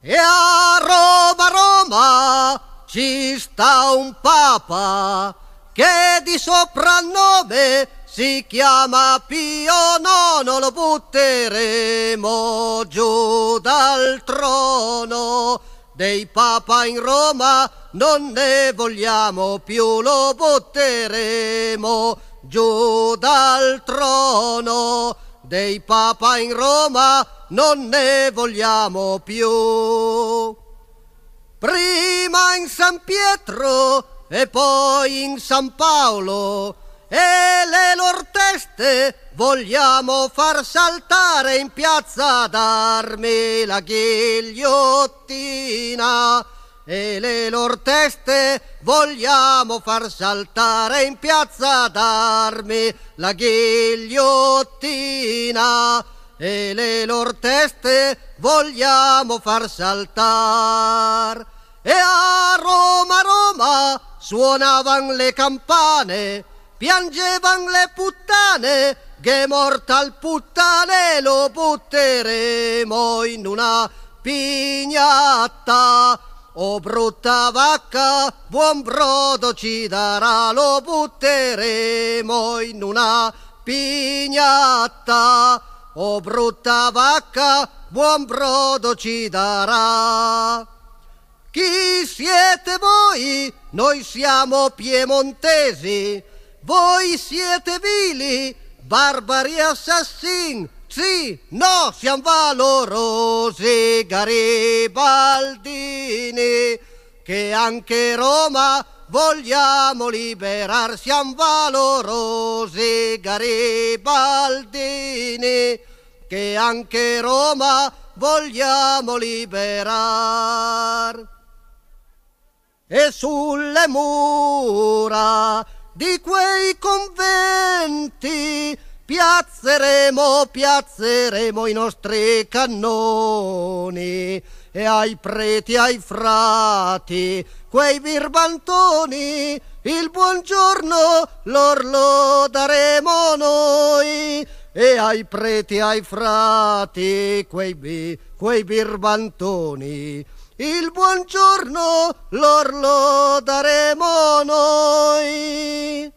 E a Roma, Roma, ci sta un papa che di soprannome si chiama Pio IX, lo butteremo giù dal trono. Dei papa in Roma non ne vogliamo più, lo butteremo giù dal trono. Dei papa in Roma non ne vogliamo più. Prima in San Pietro e poi in San Paolo, e le loro teste vogliamo far saltare in piazza d'Armi la ghigliottina. E le loro teste vogliamo far saltare in piazza d'Armi la ghigliottina. E le loro teste vogliamo far saltare. E a Roma, Roma, suonavan le campane, piangevan le puttane, che mortal puttane, lo butteremo in una pignata. O brutta vacca, buon brodo ci darà, lo butteremo in una pignata. O brutta vacca, buon brodo ci darà. Chi siete voi? Noi siamo piemontesi. Voi siete vili, barbari assassini. Sì, no, siamo valorosi garibaldini, che anche Roma vogliamo liberar. Siamo valorosi garibaldini, che anche Roma vogliamo liberar. E sulle mura di quei conventi piazzeremo i nostri cannoni, e ai preti, ai frati, quei birbantoni, il buongiorno lor lo daremo noi. E ai preti, ai frati, quei birbantoni, il buongiorno lor lo daremo noi.